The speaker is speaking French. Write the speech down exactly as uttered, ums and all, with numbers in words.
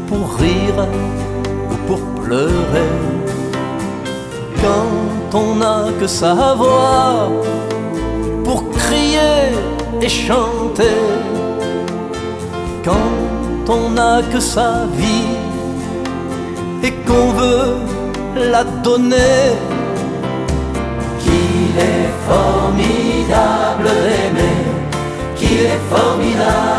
pour rire ou pour pleurer. Quand on n'a que sa voix pour crier et chanter, quand on n'a que sa vie et qu'on veut la donner. Qu'il est formidable d'aimer, qu'il est formidable